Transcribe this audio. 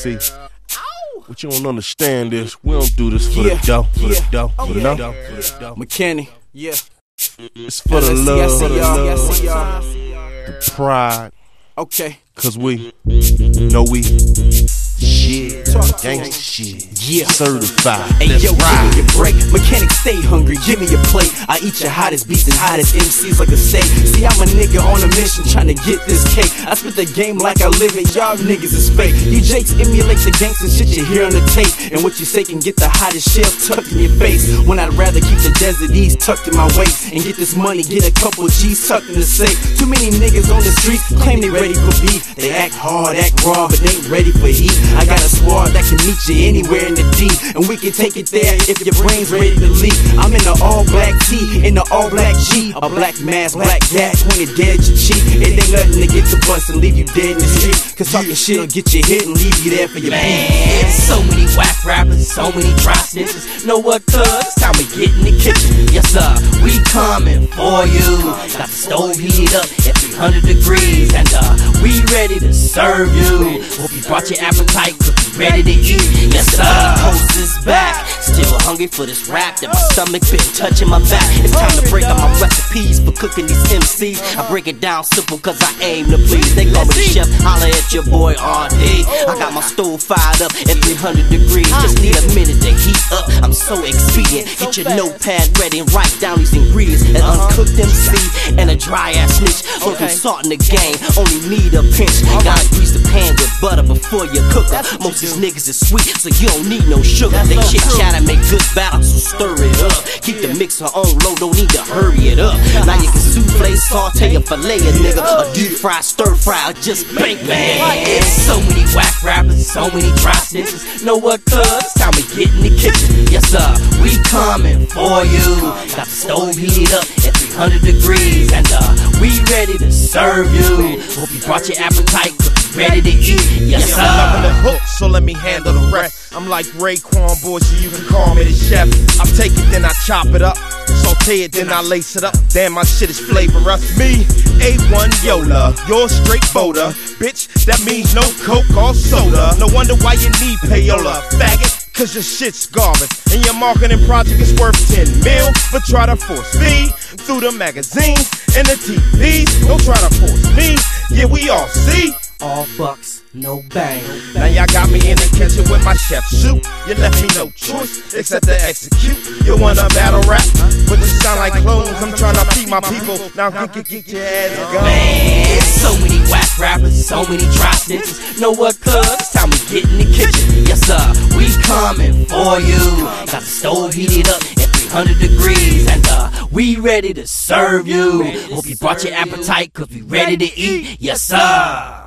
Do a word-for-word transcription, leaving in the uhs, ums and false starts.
See, what you don't understand is we don't do this for Yeah, the dough, for yeah, the dough, oh, for the yeah. dough, for the dough. McKinney, yeah. It's for the L S C, love, I see for the y'all, I see love, y'all. the pride. Okay. Cause we know we shit, gangsta shit, Yeah. certified. Hey Let's yo, ride. give me a break. Mechanic, stay hungry, give me a plate. I eat your hottest beats and hottest M Cs like a steak. See, I'm a nigga on a mission trying to get this cake. I spit the game like I live it, y'all niggas is fake. You jakes emulate the gangsta shit you hear on the tape. And what you say can get the hottest shell tucked in your face. When I'd rather keep the desert ease tucked in my waist and get this money, get a couple G's tucked in the safe. Too many niggas on the street claim they ready for beef. They act hard, act raw, but they ain't ready for heat. I got a squad that can meet you anywhere in the D, and we can take it there if your brain's ready to leak. I'm in the all black tee, in the all black G, a black mask, black gat pointed dead at your cheek. It ain't nothing to get to bust and leave you dead in the street, cause talking shit will get you hit and leave you there for your Man, so many whack rappers, so many dry snitches. Know what, cuz? It's time we get in the kitchen. Yes, sir, we coming for you. Got the stove heated up at three hundred degrees, and uh, we ready to serve you. Hope you brought your appetite, cause we ready to eat. Yes, sir, Coast is back. Still hungry for this rap that my stomach been touching my back. It's time to break out my recipes for cooking these M Cs. I break it down simple cause I aim to please. They call me the chef, holla at your boy R D. I got my stove fired up at three hundred degrees. Just need a minute to heat up, I'm so expedient. Get your notepad ready and write down these ingredients. An uncooked M C and a dry ass snitch. Throw some salt in the game, only need a pinch. Gotta grease the pan with butter before you cook her. Most these niggas is sweet, so you don't need no sugar. They chit chat and make good battles, so stir it up. Keep the mixer on low, don't need to hurry it up. Now you can souffle, saute, a fillet a nigga, a deep fry, stir fry, or just bake man. It's so many whack rappers, so many dry snitches. Know what, cuz? It's time we get in the kitchen. Yes, sir, we coming for you. Got the stove heated up at three hundred degrees, and uh, we ready to serve you. Hope you brought your appetite, cause we ready to eat. Yes, sir. I'm loving the hook, so let me handle the rest. I'm like Raekwon, boy, so you can call me the chef. I take it, then I chop it up. Saute it, then I lace it up. Damn, my shit is flavorous. Me, A one Yola, you're straight boulder. Bitch, that means no coke or soda. No wonder why you need payola, faggot. Cause your shit's garbage, and your marketing project is worth ten mil. But try to force me through the magazines and the T Vs. Don't try to force me, yeah, we all see. All bucks, no bang. Now y'all got me in the kitchen with my chef suit. You left me no choice except to execute. You wanna battle rap, but you sound like clones. I'm trying to feed my people. Now get, get, get your ass gone. Man, so many whack rappers, so many dry snitches. Know what, cuz? It's time we get in the kitchen. Yes, sir, we coming for you. Got the stove heated up at three hundred degrees, and uh, we ready to serve you. Hope you brought your appetite, cause we ready to eat. Yes, sir.